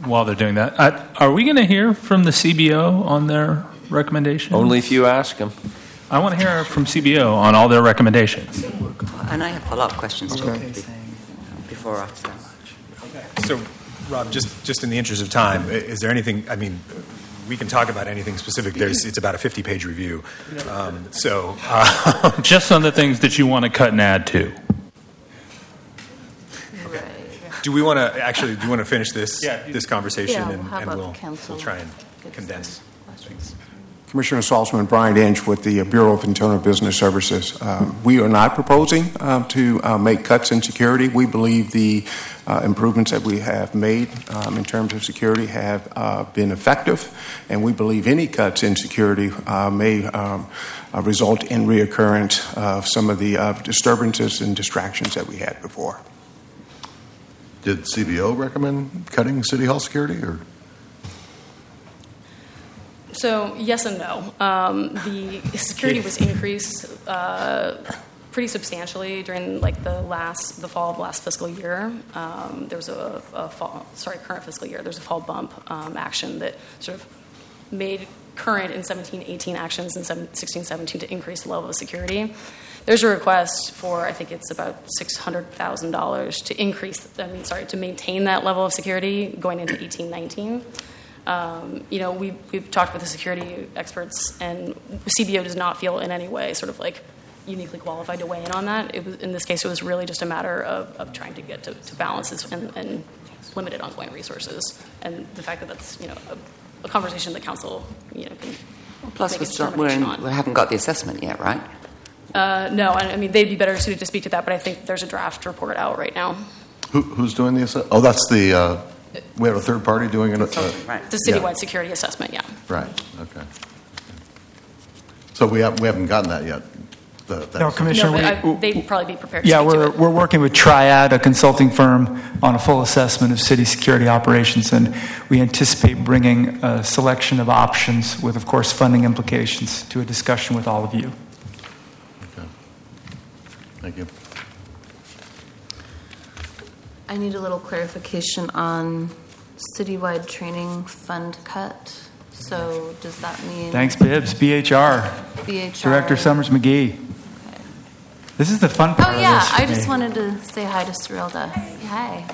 while they're doing that, are we going to hear from the CBO on their recommendations? Only if you ask them. I want to hear from CBO on all their recommendations. And I have follow-up questions too, before after. So, Rob, just in the interest of time, is there anything, I mean, we can talk about anything specific. It's about a 50-page review. Just on the things that you want to cut and add to. Do we want to finish this conversation Yeah, and we'll try and condense things. Commissioner Saltzman, Brian Inch with the Bureau of Internal Business Services. We are not proposing to make cuts in security. We believe the improvements that we have made in terms of security have been effective, and we believe any cuts in security may result in reoccurrence of some of the disturbances and distractions that we had before. Did CBO recommend cutting City Hall security, or? So yes and no. The security was increased pretty substantially during the fall of last fiscal year. There was current fiscal year. There's a fall bump action that sort of made current in 17-18 actions in 16-17 to increase the level of security. There's a request for, I think it's about $600,000 to maintain that level of security going into 18-19. We've talked with the security experts, and CBO does not feel in any way sort of like uniquely qualified to weigh in on that. In this case, it was really just a matter of trying to get to balances and limited ongoing resources, and the fact that that's a conversation the council can. Plus, we haven't got the assessment yet, right? No, I mean they'd be better suited to speak to that, but I think there's a draft report out right now. Who's doing the assessment? Oh, that's the. We have a third party doing it. Right. The citywide security assessment, yeah. Right. Okay. So we haven't gotten that yet. No, Commissioner. They'd probably be prepared. We're working with Triad, a consulting firm, on a full assessment of city security operations, and we anticipate bringing a selection of options with, of course, funding implications to a discussion with all of you. Okay. Thank you. I need a little clarification on citywide training fund cut. So does that mean... Thanks, Bibbs. BHR. Director Summers McGee. Okay. This is the fun part of this. I just wanted to say hi to Cyrilda. Hi.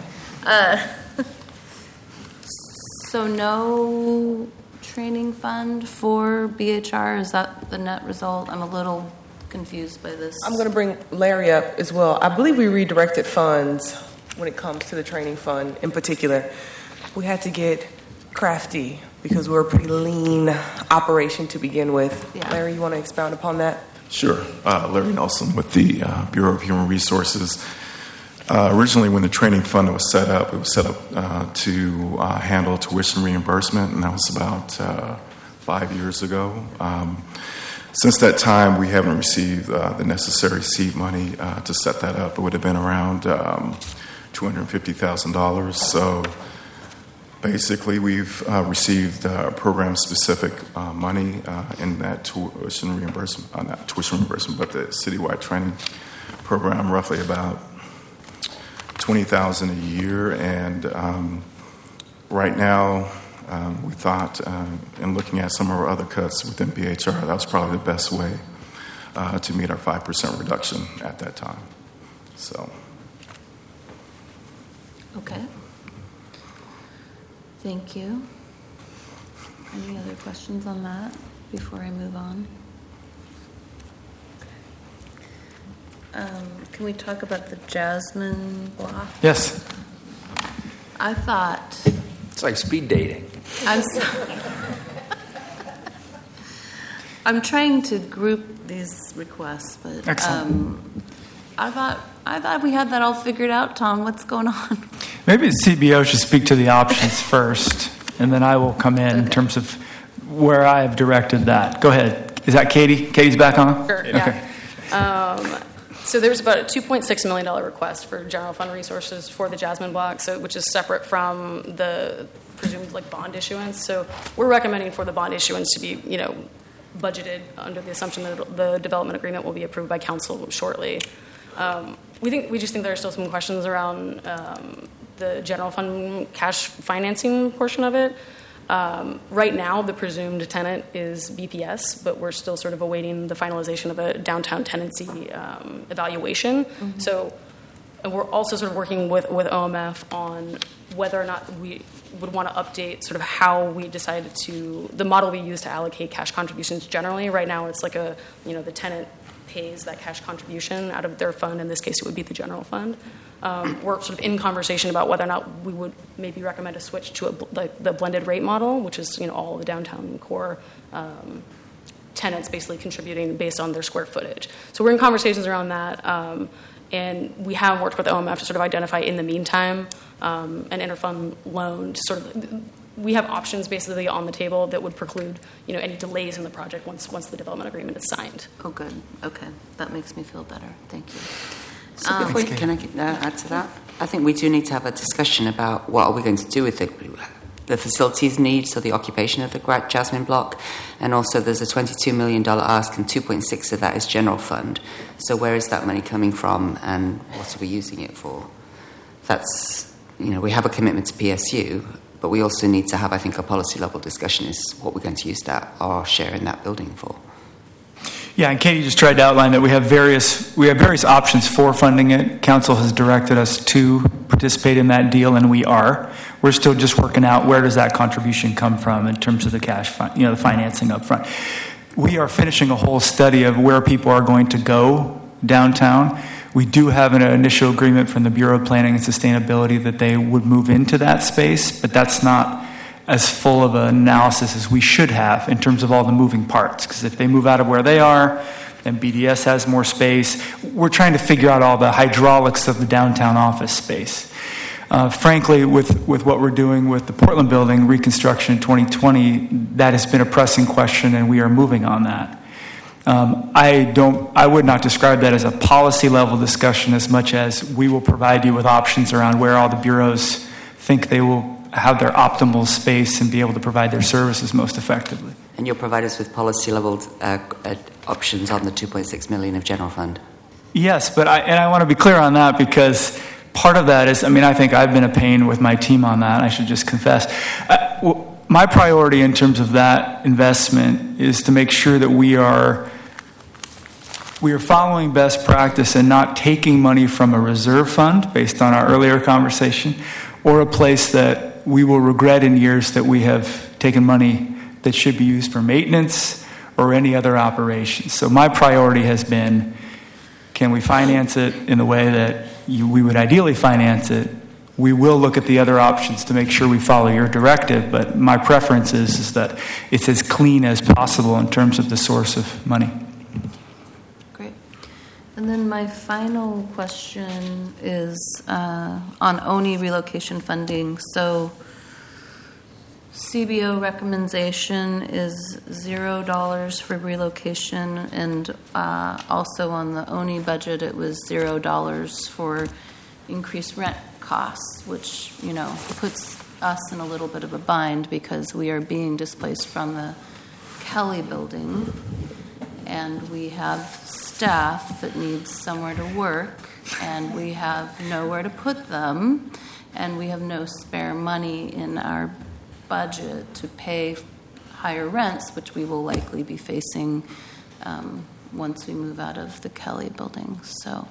So no training fund for BHR? Is that the net result? I'm a little confused by this. I'm going to bring Larry up as well. I believe we redirected funds when it comes to the training fund in particular. We had to get crafty because we're a pretty lean operation to begin with. Yeah. Larry, you want to expound upon that? Sure. Larry Nelson with the Bureau of Human Resources. Originally, when the training fund was set up, it was set up to handle tuition reimbursement, and that was about 5 years ago. Since that time, we haven't received the necessary seed money to set that up. It would have been around $250,000. So basically, we've received program-specific money in that tuition reimbursement, not tuition reimbursement, but the citywide training program, roughly about $20,000 a year. And right now, we thought, in looking at some of our other cuts within BHR, that was probably the best way to meet our 5% reduction at that time. So. Okay. Thank you. Any other questions on that before I move on? Can we talk about the Jasmine block? Yes. I thought... It's like speed dating. I'm trying to group these requests, but I thought we had that all figured out, Tom. What's going on? Maybe the CBO should speak to the options first, and then I will come in terms of where I have directed that. Go ahead. Is that Katie? Katie's back on? Sure, yeah. Okay. So there was about a $2.6 million request for general fund resources for the Jasmine block, which is separate from the presumed bond issuance. So we're recommending for the bond issuance to be, budgeted under the assumption that the development agreement will be approved by council shortly. We just think there are still some questions around the general fund cash financing portion of it. Right now, the presumed tenant is BPS, but we're still sort of awaiting the finalization of a downtown tenancy evaluation. Mm-hmm. So, and we're also sort of working with OMF on whether or not we would want to update sort of how we decided the model we use to allocate cash contributions generally. Right now, it's like the tenant pays that cash contribution out of their fund. In this case, it would be the general fund. We're sort of in conversation about whether or not we would maybe recommend a switch to the blended rate model, which is all the downtown core tenants basically contributing based on their square footage. So we're in conversations around that, and we have worked with OMF to sort of identify in the meantime an interfund loan to sort of. We have options basically on the table that would preclude any delays in the project once the development agreement is signed. Oh, good. Okay, that makes me feel better. Thank you. So can I add to that? I think we do need to have a discussion about what are we going to do with the facilities needs, so the occupation of the Jasmine block, and also there's a $22 million ask, and 2.6 of that is general fund. So where is that money coming from, and what are we using it for? That's we have a commitment to PSU, but we also need to have, I think, a policy level discussion is what we're going to use our share in that building for. Yeah, and Katie just tried to outline that we have various options for funding it. Council has directed us to participate in that deal, and we are. We're still just working out where does that contribution come from in terms of the cash, the financing up front. We are finishing a whole study of where people are going to go downtown. We do have an initial agreement from the Bureau of Planning and Sustainability that they would move into that space, but that's not as full of an analysis as we should have in terms of all the moving parts. Because if they move out of where they are, then BDS has more space. We're trying to figure out all the hydraulics of the downtown office space. Frankly, with what we're doing with the Portland building reconstruction in 2020, that has been a pressing question, and we are moving on that. I would not describe that as a policy level discussion as much as we will provide you with options around where all the bureaus think they will have their optimal space and be able to provide their services most effectively. And you'll provide us with policy level options on the $2.6 million of general fund? Yes, but I want to be clear on that because part of that is, I think I've been a pain with my team on that, I should just confess. My priority in terms of that investment is to make sure that we are following best practice and not taking money from a reserve fund based on our earlier conversation, or a place that we will regret in years that we have taken money that should be used for maintenance or any other operation. So my priority has been, can we finance it in the way that we would ideally finance it? We will look at the other options to make sure we follow your directive, but my preference is that it's as clean as possible in terms of the source of money. Great. And then my final question is on ONI relocation funding. So CBO recommendation is $0 for relocation, and also on the ONI budget it was $0 for increased rent costs, which puts us in a little bit of a bind because we are being displaced from the Kelly building, and we have staff that needs somewhere to work, and we have nowhere to put them, and we have no spare money in our budget to pay higher rents, which we will likely be facing once we move out of the Kelly building. So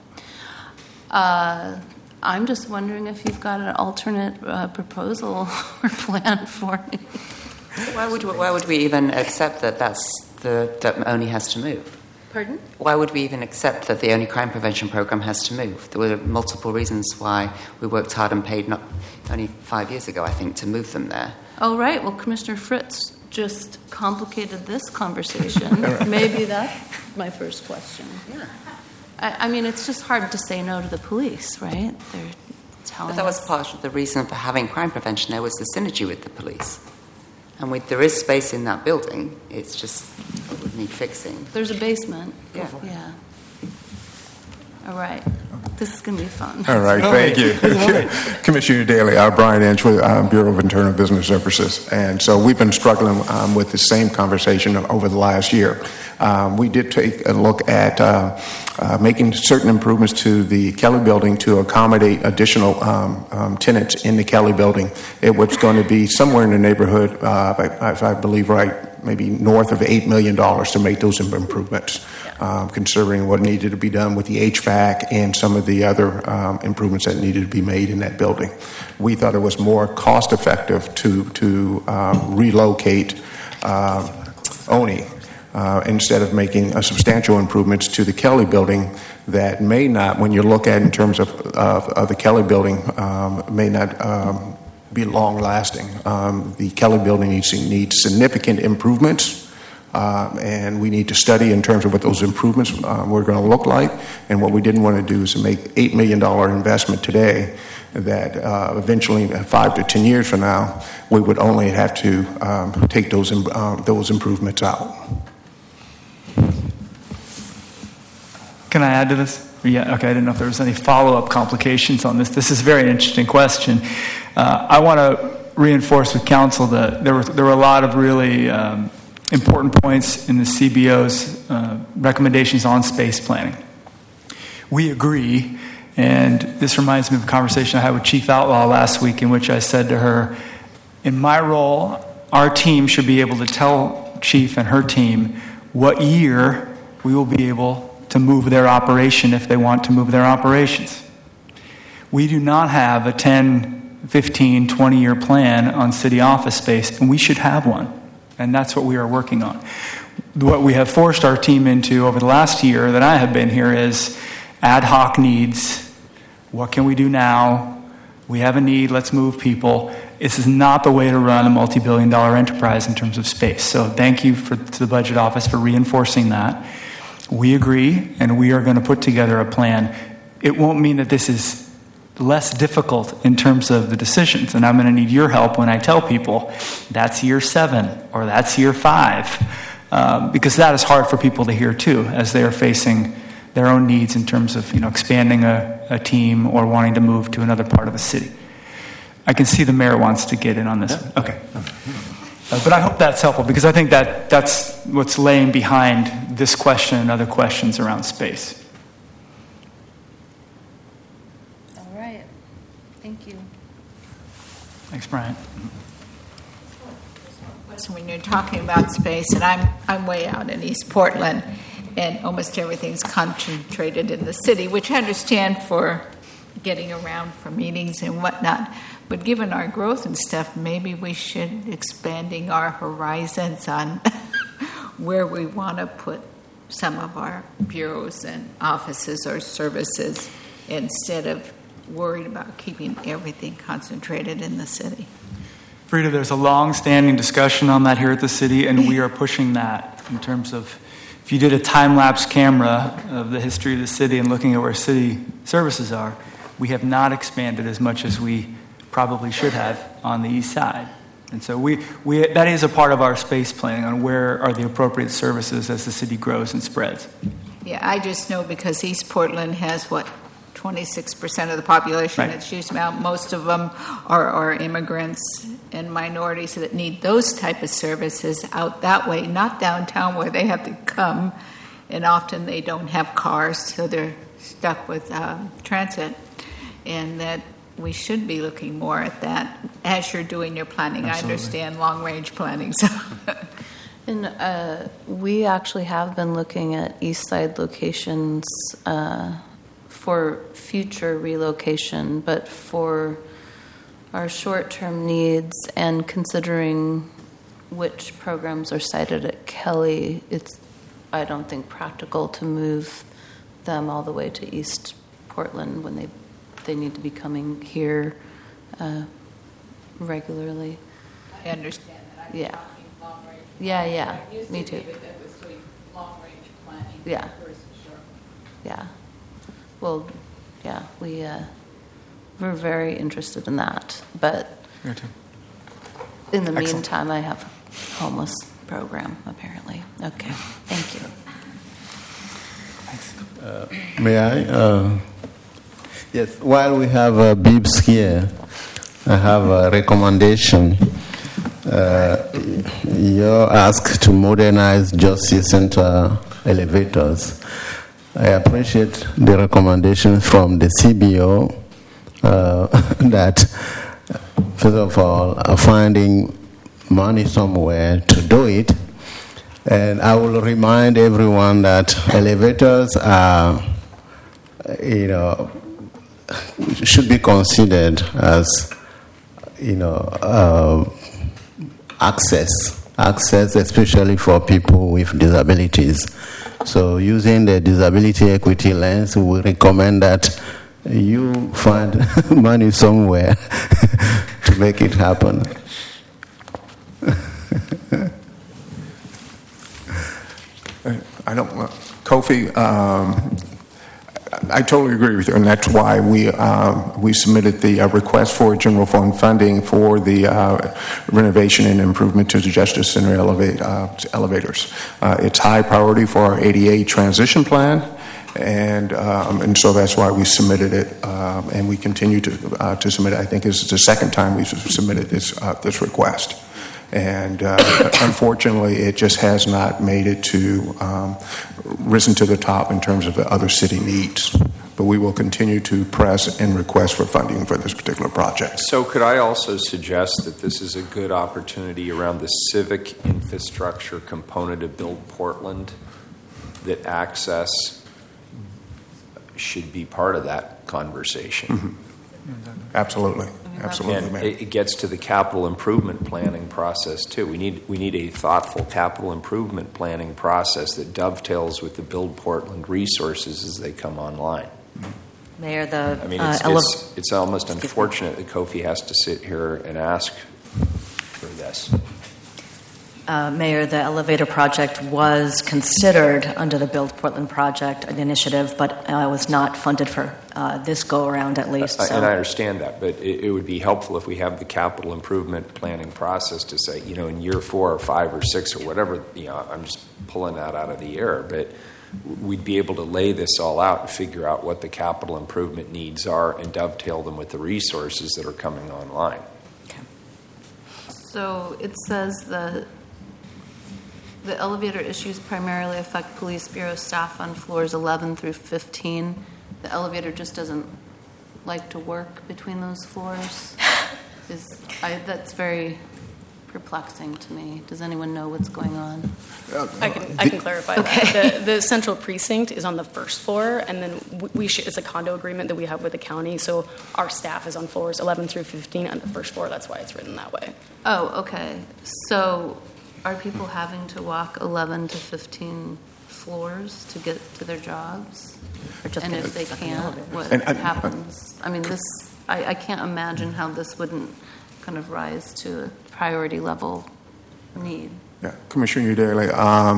I'm just wondering if you've got an alternate proposal or plan for me. Why would we even accept that only has to move? Pardon? Why would we even accept that the only crime prevention program has to move? There were multiple reasons why we worked hard and paid only 5 years ago, I think, to move them there. Oh, right. Well, Commissioner Fritz just complicated this conversation. Maybe that's my first question. Yeah. I mean, it's just hard to say no to the police, right? They're telling But that was part of the reason for having crime prevention. There was the synergy with the police. And there is space in that building. It's just, it would need fixing. There's a basement. Yeah. Yeah. All right. This is going to be fun. All right, thank you. Commissioner Daly, Brian Inch with Bureau of Internal Business Services. And so we've been struggling with the same conversation over the last year. We did take a look at making certain improvements to the Kelly building to accommodate additional tenants in the Kelly building. It was going to be somewhere in the neighborhood, if I believe right, maybe north of $8 million to make those improvements, considering what needed to be done with the HVAC and some of the other improvements that needed to be made in that building. We thought it was more cost effective to relocate ONI instead of making substantial improvements to the Kelly building that may not, when you look at in terms of the Kelly building, may not be long lasting. The Kelly building needs significant improvements, and we need to study in terms of what those improvements were going to look like. And what we didn't want to do is to make $8 million investment today that eventually, 5 to 10 years from now, we would only have to take those improvements out. Can I add to this? Yeah, okay, I didn't know if there was any follow-up complications on this. This is a very interesting question. I want to reinforce with council that there were a lot of really important points in the CBO's recommendations on space planning. We agree, and this reminds me of a conversation I had with Chief Outlaw last week in which I said to her, in my role, our team should be able to tell Chief and her team what year we will be able to move their operation if they want to move their operations. We do not have a 10, 15, 20-year plan on city office space, and we should have one. And that's what we are working on. What we have forced our team into over the last year that I have been here is ad hoc needs. What can we do now? We have a need, let's move people. This is not the way to run a multi-billion-dollar enterprise in terms of space. So thank you to the Budget Office for reinforcing that. We agree, and we are going to put together a plan. It won't mean that this is less difficult in terms of the decisions, and I'm going to need your help when I tell people that's year 7 or that's year 5, because that is hard for people to hear too, as they are facing their own needs in terms of expanding a team or wanting to move to another part of the city. I can see the mayor wants to get in on this. Yeah. Okay. But I hope that's helpful, because I think that's what's laying behind this question and other questions around space. All right. Thank you. Thanks, Brian. When you're talking about space, and I'm way out in East Portland, and almost everything's concentrated in the city, which I understand for getting around for meetings and whatnot. But given our growth and stuff, maybe we should expanding our horizons on where we want to put some of our bureaus and offices or services instead of worried about keeping everything concentrated in the city. Frida, there's a long-standing discussion on that here at the city, and we are pushing that in terms of if you did a time-lapse camera of the history of the city and looking at where city services are, we have not expanded as much as we probably should have on the east side. And so we that is a part of our space planning on where are the appropriate services as the city grows and spreads. Yeah, I just know because East Portland has, 26% of the population right. That's used now. Most of them are immigrants and minorities that need those type of services out that way, not downtown where they have to come, and often they don't have cars, so they're stuck with transit. And that we should be looking more at that as you're doing your planning. Absolutely. I understand long-range planning. So. And we actually have been looking at east side locations for future relocation, but for our short-term needs and considering which programs are cited at Kelly, it's, I don't think, practical to move them all the way to East Portland when they need to be coming here regularly. I understand that. Yeah. Talking long range. Yeah. Me too. David that was doing long range planning. Yeah. Versus short. Yeah. Well, yeah, we're very interested in that. But in the meantime, I have a homeless program, apparently. Okay. Thank you. May I? Yes, while we have Bibbs here, I have a recommendation. You're asked to modernize Justice Center elevators. I appreciate the recommendation from the CBO that, first of all, finding money somewhere to do it. And I will remind everyone that elevators are, should be considered as, access, especially for people with disabilities. So using the disability equity lens, we recommend that you find money somewhere to make it happen. Kofi, I totally agree with you, and that's why we submitted the request for general fund funding for the renovation and improvement to the Justice Center elevators. It's high priority for our ADA transition plan, and so that's why we submitted it, and we continue to submit it. I think this is the second time we've submitted this request. And unfortunately, it just has not made it to risen to the top in terms of the other city needs. But we will continue to press and request for funding for this particular project. So could I also suggest that this is a good opportunity around the civic infrastructure component of Build Portland, that access should be part of that conversation? Mm-hmm. Absolutely. Absolutely, and it gets to the capital improvement planning process too. We need a thoughtful capital improvement planning process that dovetails with the Build Portland resources as they come online. Mayor, it's almost unfortunate that Kofi has to sit here and ask for this. Mayor, the elevator project was considered under the Build Portland project initiative, but was not funded for this go-around at least. And I understand that, but it would be helpful if we have the capital improvement planning process to say, in year 4 or 5 or 6 or whatever, I'm just pulling that out of the air, but we'd be able to lay this all out and figure out what the capital improvement needs are and dovetail them with the resources that are coming online. Okay. So it says the elevator issues primarily affect police bureau staff on floors 11 through 15. The elevator just doesn't like to work between those floors. That's very perplexing to me. Does anyone know what's going on? I can clarify that. The central precinct is on the first floor, and then it's a condo agreement that we have with the county, so our staff is on floors 11 through 15 on the first floor. That's why it's written that way. Oh, okay. So are people having to walk 11 to 15 floors to get to their jobs? And if they can't, what happens? I mean, I can't imagine how this wouldn't kind of rise to a priority level need. Yeah, Commissioner Udaley,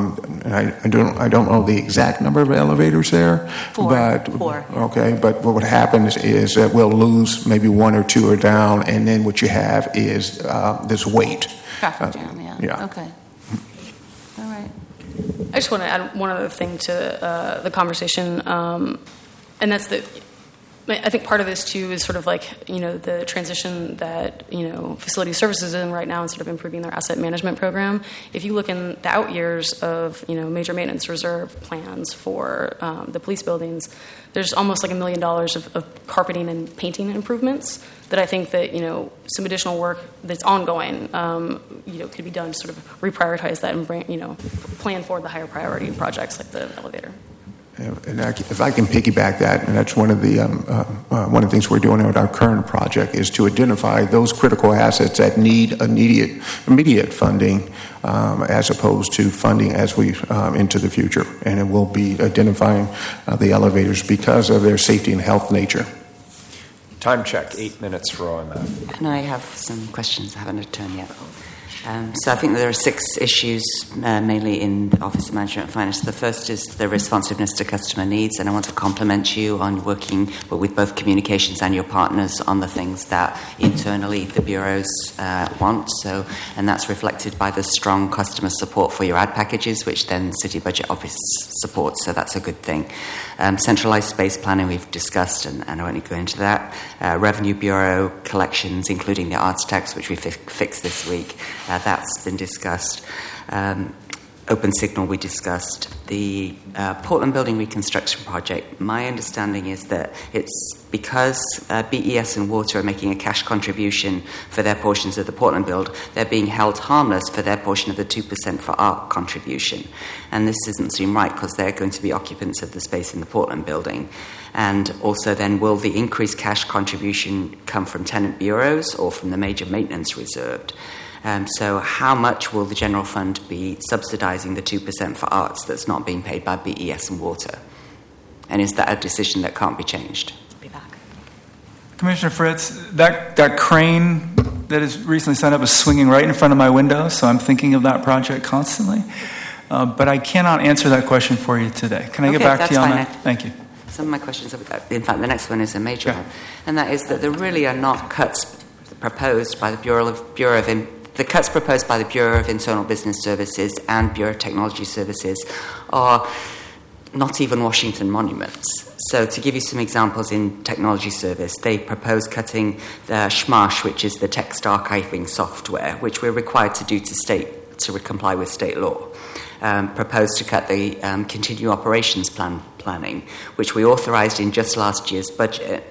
I don't know the exact number of elevators there. Four. Okay, but what would happen is that we'll lose maybe 1 or 2 are down, and then what you have is this wait. Traffic jam, yeah. Okay. All right. I just want to add one other thing to the conversation, and that's I think part of this too is sort of like the transition that facility services is in right now, and sort of improving their asset management program. If you look in the out years of major maintenance reserve plans for the police buildings, there's almost like $1 million of carpeting and painting improvements that I think that some additional work that's ongoing could be done to sort of reprioritize that and bring plan for the higher priority projects like the elevator. And if I can piggyback that, and that's one of the things we're doing with our current project is to identify those critical assets that need immediate funding, as opposed to funding as we into the future. And it will be identifying the elevators because of their safety and health nature. Time check, 8 minutes for OMF. And I have some questions. I haven't returned yet. So I think there are 6 issues, mainly in the Office of Management and Finance. The first is the responsiveness to customer needs, and I want to compliment you on working with both communications and your partners on the things that internally the bureaus want. And that's reflected by the strong customer support for your ad packages, which then City Budget Office supports. So that's a good thing. Centralized space planning we've discussed, and I won't go into that. Revenue Bureau collections, including the arts tax, which we fixed this week. That's been discussed. Open Signal we discussed. The Portland Building Reconstruction Project, my understanding is that it's because BES and Water are making a cash contribution for their portions of the Portland build, they're being held harmless for their portion of the 2% for ARC contribution. And this doesn't seem right because they're going to be occupants of the space in the Portland building. And also then, will the increased cash contribution come from tenant bureaus or from the major maintenance reserved? So how much will the general fund be subsidising the 2% for arts that's not being paid by BES and Water? And is that a decision that can't be changed? Be back. Commissioner Fritz, that crane that is recently signed up is swinging right in front of my window, so I'm thinking of that project constantly. But I cannot answer that question for you today. Can I get back to you on that? Thank you. Some of my questions, in fact, the next one is a major one, and that is that there really are not cuts proposed by the the cuts proposed by the Bureau of Internal Business Services and Bureau of Technology Services are not even Washington monuments. So to give you some examples in Technology Service, they propose cutting the SMARSH, which is the text archiving software, which we're required to do to comply with state law. Proposed to cut the continuing operations planning, which we authorised in just last year's budget.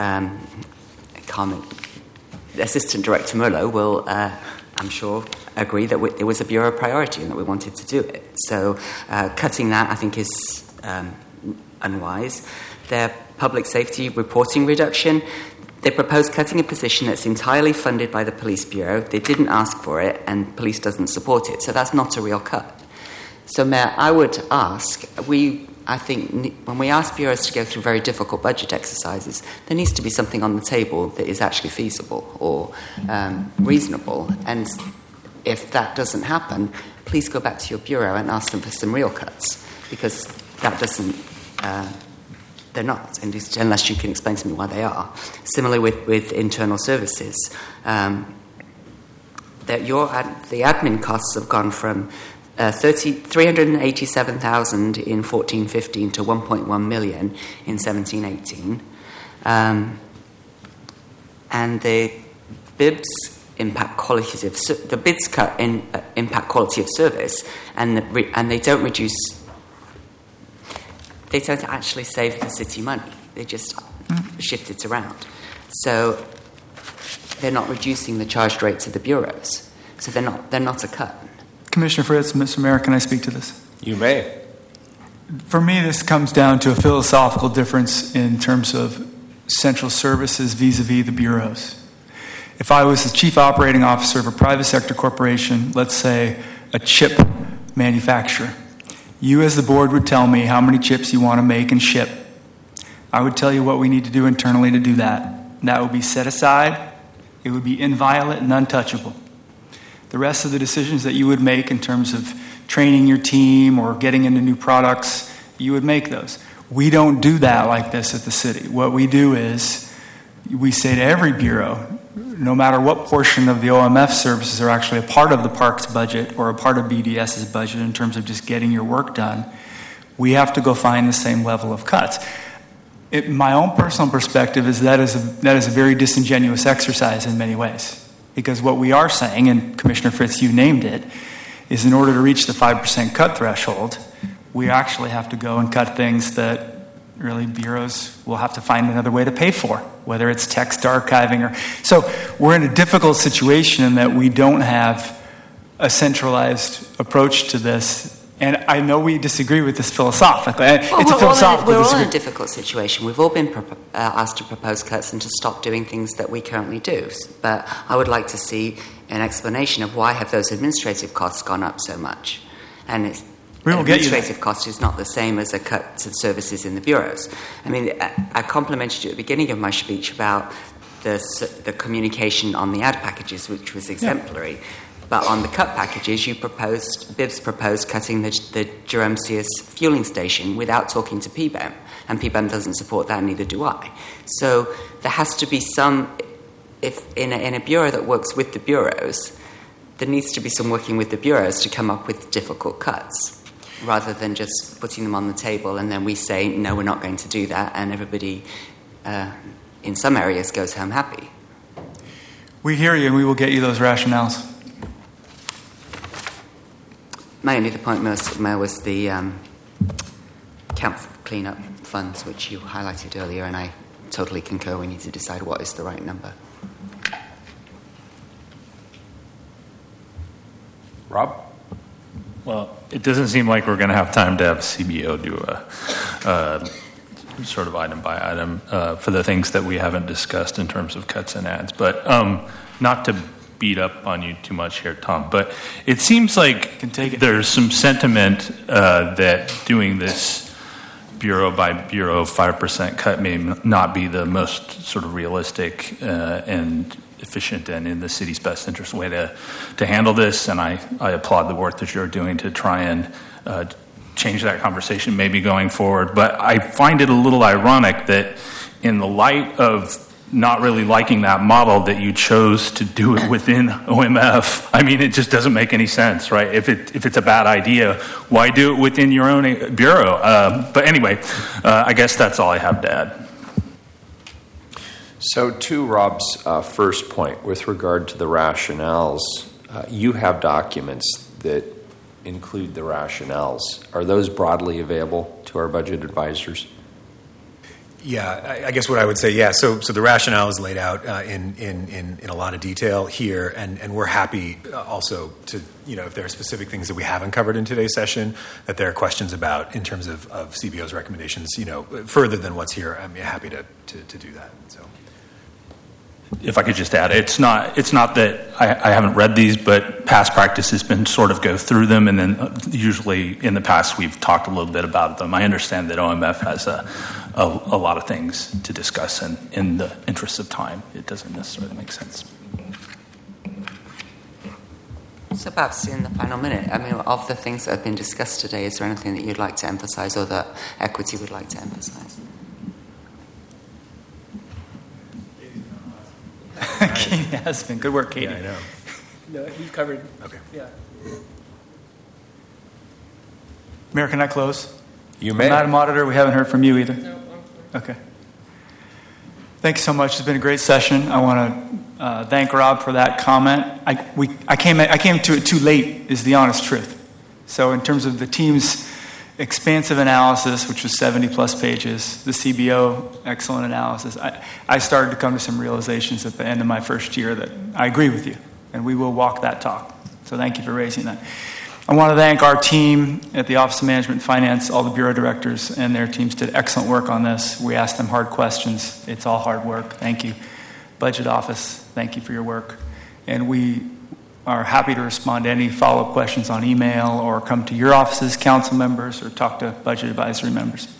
Assistant Director Muller will, I'm sure, agree that it was a Bureau priority and that we wanted to do it. So cutting that, I think, is unwise. Their public safety reporting reduction, they proposed cutting a position that's entirely funded by the Police Bureau. They didn't ask for it, and police doesn't support it. So that's not a real cut. So, Mayor, I would ask, I think when we ask bureaus to go through very difficult budget exercises, there needs to be something on the table that is actually feasible or reasonable. And if that doesn't happen, please go back to your bureau and ask them for some real cuts, because that doesn't, they're not, unless you can explain to me why they are. Similarly with internal services, that the admin costs have gone from $387,000 in 14-15 to $1.1 million in 17-18. And the BIBS impact quality of the BIBS cut in impact quality of service, and they don't reduce. They don't actually save the city money. They just shift it around. So they're not reducing the charged rate to the bureaus. So they're not a cut. Commissioner Fritz, Mr. Mayor, can I speak to this? You may. For me, this comes down to a philosophical difference in terms of central services vis-a-vis the bureaus. If I was the chief operating officer of a private sector corporation, let's say a chip manufacturer, you as the board would tell me how many chips you want to make and ship. I would tell you what we need to do internally to do that. That would be set aside. It would be inviolate and untouchable. The rest of the decisions that you would make in terms of training your team or getting into new products, you would make those. We don't do that like this at the city. What we do is we say to every bureau, no matter what portion of the OMF services are actually a part of the parks budget or a part of BDS's budget in terms of just getting your work done, we have to go find the same level of cuts. My own personal perspective is that is a very disingenuous exercise in many ways. Because what we are saying, and Commissioner Fritz, you named it, is in order to reach the 5% cut threshold, we actually have to go and cut things that really bureaus will have to find another way to pay for, whether it's text archiving or... So we're in a difficult situation in that we don't have a centralized approach to this. And I know we disagree with this philosophically. It's a philosophical We're all in a difficult situation. We've all been asked to propose cuts and to stop doing things that we currently do. But I would like to see an explanation of why have those administrative costs gone up so much. And administrative cost is not the same as a cut to services in the bureaus. I mean, I complimented you at the beginning of my speech about the communication on the ad packages, which was exemplary. Yeah. But on the cut packages, BIBS proposed cutting the Jerome Sears fueling station without talking to PBEM. And PBEM doesn't support that, neither do I. So there has to be some, if in a bureau that works with the bureaus, there needs to be some working with the bureaus to come up with difficult cuts, rather than just putting them on the table and then we say, no, we're not going to do that, and everybody in some areas goes home happy. We hear you, and we will get you those rationales. My only other point, Mayor, was the camp cleanup funds, which you highlighted earlier, and I totally concur. We need to decide what is the right number. Rob? Well, it doesn't seem like we're going to have time to have CBO do a sort of item by item for the things that we haven't discussed in terms of cuts and adds. But not to beat up on you too much here, Tom, but it seems like there's some sentiment that doing this bureau by bureau 5% cut may not be the most sort of realistic and efficient and in the city's best interest way to handle this, and I applaud the work that you're doing to try and change that conversation maybe going forward. But I find it a little ironic that in the light of not really liking that model that you chose to do it within OMF. I mean, it just doesn't make any sense, right? If it's a bad idea, why do it within your own bureau? But anyway, I guess that's all I have to add. So to Rob's first point with regard to the rationales, you have documents that include the rationales. Are those broadly available to our budget advisors? Yeah, I guess what I would say, yeah. So the rationale is laid out in a lot of detail here, and we're happy also to, if there are specific things that we haven't covered in today's session that there are questions about in terms of CBO's recommendations, further than what's here. I'm happy to do that. So. If I could just add, it's not that I haven't read these, but past practice has been sort of go through them, and then usually in the past we've talked a little bit about them. I understand that OMF has a lot of things to discuss, and in the interest of time, it doesn't necessarily make sense. So perhaps in the final minute, I mean, of the things that have been discussed today, is there anything that you'd like to emphasize or that Equity would like to emphasize? Katie has been. Good work, Katie. Yeah, I know. No, you've covered. Okay. Yeah. Mayor, can I close? You may. Madam Auditor, we haven't heard from you either. No. Okay. Thank you so much. It's been a great session. I want to thank Rob for that comment. I came to it too late, is the honest truth. So in terms of the team's expansive analysis, which was 70-plus pages, the CBO excellent analysis, I started to come to some realizations at the end of my first year that I agree with you, and we will walk that talk. So thank you for raising that. I want to thank our team at the Office of Management and Finance. All the bureau directors and their teams did excellent work on this. We asked them hard questions. It's all hard work. Thank you. Budget Office, thank you for your work. And we are happy to respond to any follow-up questions on email or come to your offices, council members, or talk to budget advisory members.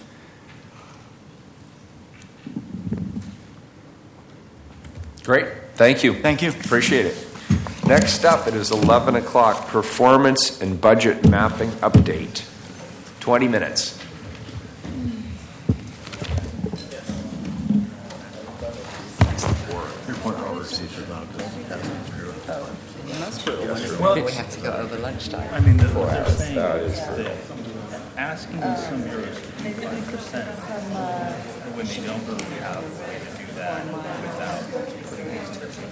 Great. Thank you. Thank you. Appreciate it. Next up, it is 11 o'clock, performance and budget mapping update. 20 minutes. We have to go over lunchtime. I mean, they're saying that asking some bureaus to do 5% when they don't really have a way to do that without putting these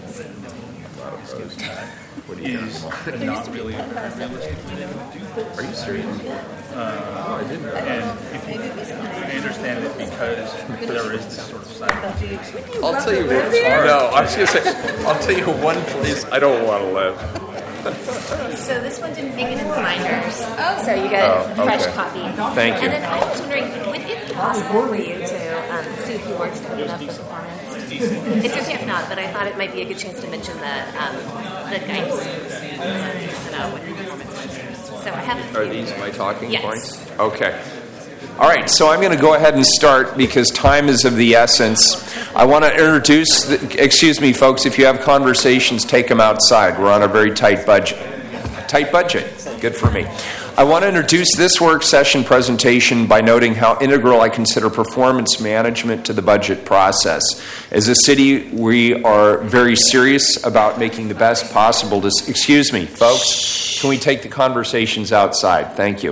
is not really a very realistic way to do that. Are you serious? I didn't know. And I understand it because there is this sort of side. I'll tell you one. No, I was going to say, I'll tell you one place I don't want to live. So this one didn't make it in the binders. Oh, so you got a fresh copy. Thank you. And then I was wondering, would it be possible for you to see if he wants to open up the performance? It's okay if not, but I thought it might be a good chance to mention the guidance set out with the performance measures. So I have. Are these my talking yes. points? Okay. All right, so I'm going to go ahead and start because time is of the essence. I want to introduce, excuse me, folks, if you have conversations, take them outside. We're on a very tight budget. Tight budget. Good for me. I want to introduce this work session presentation by noting how integral I consider performance management to the budget process. As a city, we are very serious about making the best possible. Excuse me, folks. Can we take the conversations outside? Thank you.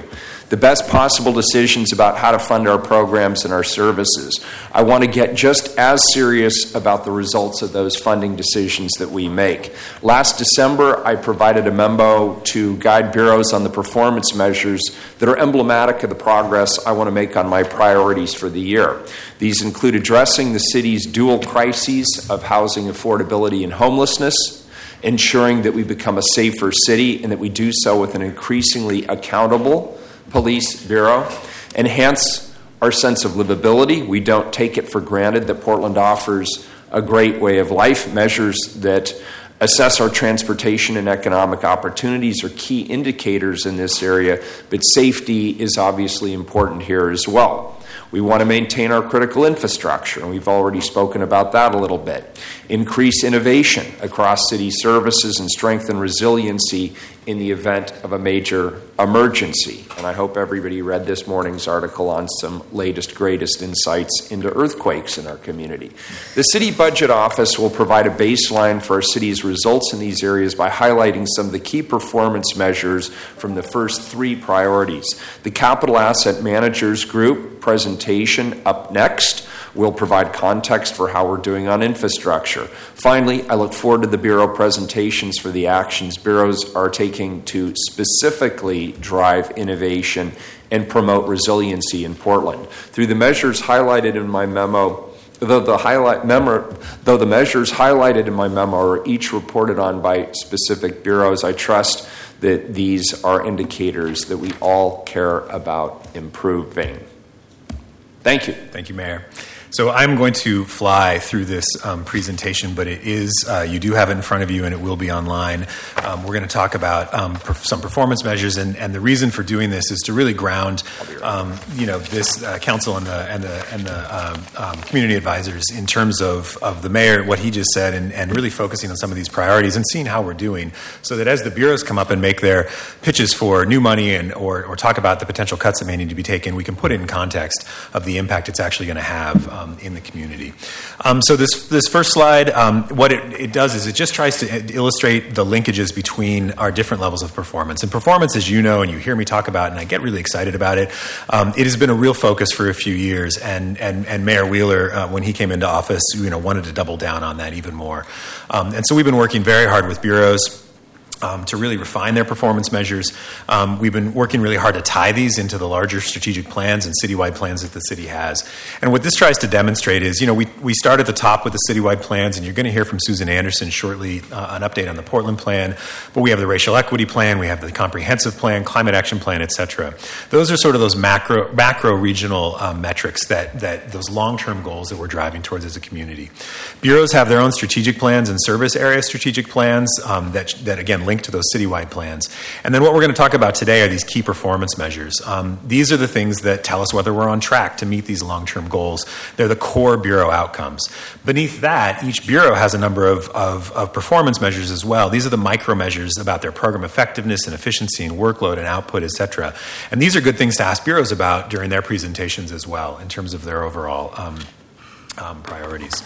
the best possible decisions about how to fund our programs and our services. I want to get just as serious about the results of those funding decisions that we make. Last December, I provided a memo to guide bureaus on the performance measures that are emblematic of the progress I want to make on my priorities for the year. These include addressing the city's dual crises of housing affordability and homelessness, ensuring that we become a safer city and that we do so with an increasingly accountable police bureau, enhance our sense of livability. We don't take it for granted that Portland offers a great way of life. Measures that assess our transportation and economic opportunities are key indicators in this area, but safety is obviously important here as well. We want to maintain our critical infrastructure, and we've already spoken about that a little bit. Increase innovation across city services and strengthen resiliency in the event of a major emergency. And I hope everybody read this morning's article on some latest, greatest insights into earthquakes in our community. The City Budget Office will provide a baseline for our city's results in these areas by highlighting some of the key performance measures from the first three priorities. The Capital Asset Managers Group presentation up next will provide context for how we're doing on infrastructure. Finally, I look forward to the Bureau presentations for the actions bureaus are taking to specifically drive innovation and promote resiliency in Portland. Through the measures highlighted in my memo, though the measures highlighted in my memo are each reported on by specific bureaus, I trust that these are indicators that we all care about improving. Thank you. Thank you, Mayor. So I'm going to fly through this presentation, but it is, you do have it in front of you and it will be online. We're going to talk about some performance measures, and the reason for doing this is to really ground, this council and the community advisors in terms of the mayor, what he just said, and really focusing on some of these priorities and seeing how we're doing, so that as the bureaus come up and make their pitches for new money or talk about the potential cuts that may need to be taken, we can put it in context of the impact it's actually going to have in the community. So this first slide, what it does is it just tries to illustrate the linkages between our different levels of performance. And performance, as you know, and you hear me talk about, and I get really excited about it, it has been a real focus for a few years. And Mayor Wheeler, when he came into office, wanted to double down on that even more. And so we've been working very hard with bureaus to really refine their performance measures. We've been working really hard to tie these into the larger strategic plans and citywide plans that the city has. And what this tries to demonstrate is, we start at the top with the citywide plans, and you're going to hear from Susan Anderson shortly an update on the Portland plan, but we have the racial equity plan, we have the comprehensive plan, climate action plan, et cetera. Those are sort of those macro regional metrics that those long-term goals that we're driving towards as a community. Bureaus have their own strategic plans and service area strategic plans that again, link to those citywide plans. And then what we're going to talk about today are these key performance measures. These are the things that tell us whether we're on track to meet these long-term goals. They're the core bureau outcomes. Beneath that, each bureau has a number of performance measures as well. These are the micro measures about their program effectiveness and efficiency and workload and output, et cetera. And these are good things to ask bureaus about during their presentations as well in terms of their overall priorities.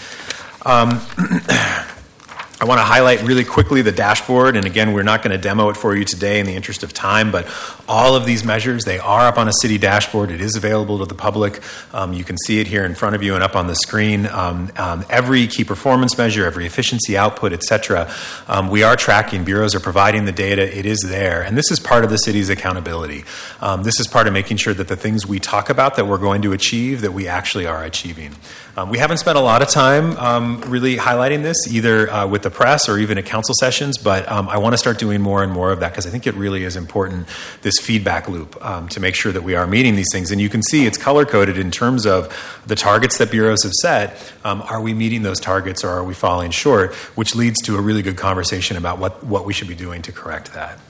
I want to highlight really quickly the dashboard, and again, we're not going to demo it for you today in the interest of time, but all of these measures, they are up on a city dashboard. It is available to the public. You can see it here in front of you and up on the screen. Every key performance measure, every efficiency output, et cetera, we are tracking. Bureaus are providing the data. It is there, and this is part of the city's accountability. This is part of making sure that the things we talk about that we're going to achieve, that we actually are achieving. We haven't spent a lot of time really highlighting this, either with the press or even at council sessions, but I want to start doing more and more of that because I think it really is important, this feedback loop, to make sure that we are meeting these things. And you can see it's color-coded in terms of the targets that bureaus have set. Are we meeting those targets or are we falling short, which leads to a really good conversation about what we should be doing to correct that.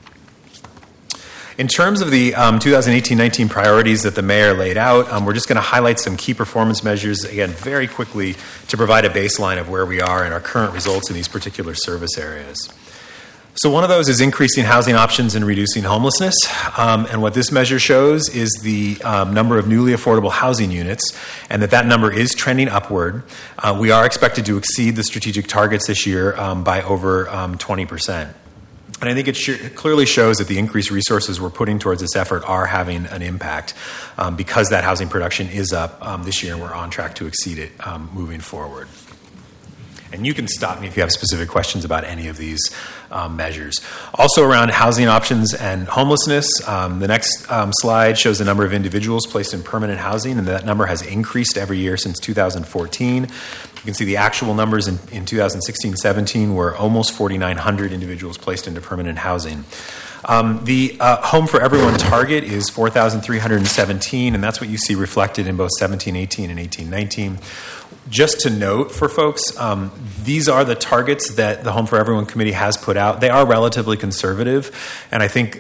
In terms of the 2018-19 priorities that the mayor laid out, we're just going to highlight some key performance measures, again, very quickly to provide a baseline of where we are and our current results in these particular service areas. So one of those is increasing housing options and reducing homelessness. And what this measure shows is the number of newly affordable housing units, and that number is trending upward. We are expected to exceed the strategic targets this year by over 20%. And I think it clearly shows that the increased resources we're putting towards this effort are having an impact because that housing production is up this year, and we're on track to exceed it moving forward. And you can stop me if you have specific questions about any of these measures. Also around housing options and homelessness, the next slide shows the number of individuals placed in permanent housing, and that number has increased every year since 2014. You can see the actual numbers in 2016-17 were almost 4,900 individuals placed into permanent housing. The Home for Everyone target is 4,317, and that's what you see reflected in both 17-18 and 18-19. Just to note for folks, these are the targets that the Home for Everyone Committee has put out. They are relatively conservative, and I think